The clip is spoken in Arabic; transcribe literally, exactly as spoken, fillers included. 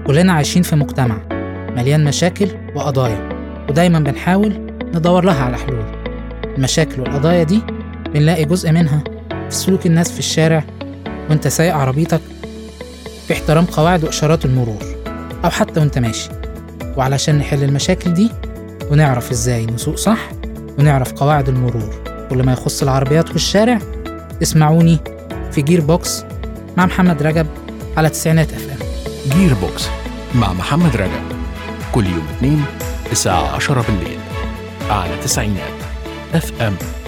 كلنا عايشين في مجتمع مليان مشاكل وقضايا، ودايما بنحاول ندور لها على حلول. المشاكل والقضايا دي بنلاقي جزء منها في سلوك الناس في الشارع وانت سايق عربيتك، في احترام قواعد وإشارات المرور، أو حتى وانت ماشي. وعلشان نحل المشاكل دي ونعرف ازاي نسوق صح ونعرف قواعد المرور كل ما يخص العربيات والشارع، اسمعوني في جير بوكس مع محمد رجب على تسعينات اف ام. جير بوكس مع محمد رجب كل يوم اثنين الساعة عشرة بالليل على تسعينات اف ام.